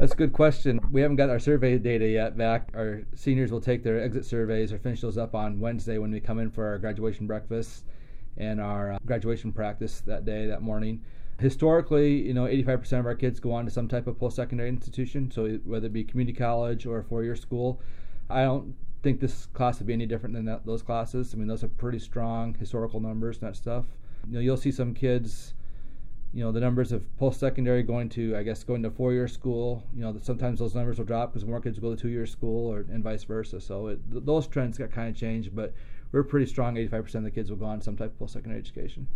That's a good question. We haven't got our survey data yet back. Our seniors will take their exit surveys or finish those up on Wednesday when we come in for our graduation breakfast and our graduation practice that morning. Historically, 85% of our kids go on to some type of post-secondary institution, so whether it be community college or a four-year school. I don't think this class would be any different than those classes. I mean, those are pretty strong historical numbers and that stuff. You'll see some kids, the numbers of post-secondary going to four-year school. Sometimes those numbers will drop because more kids will go to two-year school and vice versa. So those trends got kind of changed, but we're pretty strong. 85% of the kids will go on to some type of post-secondary education.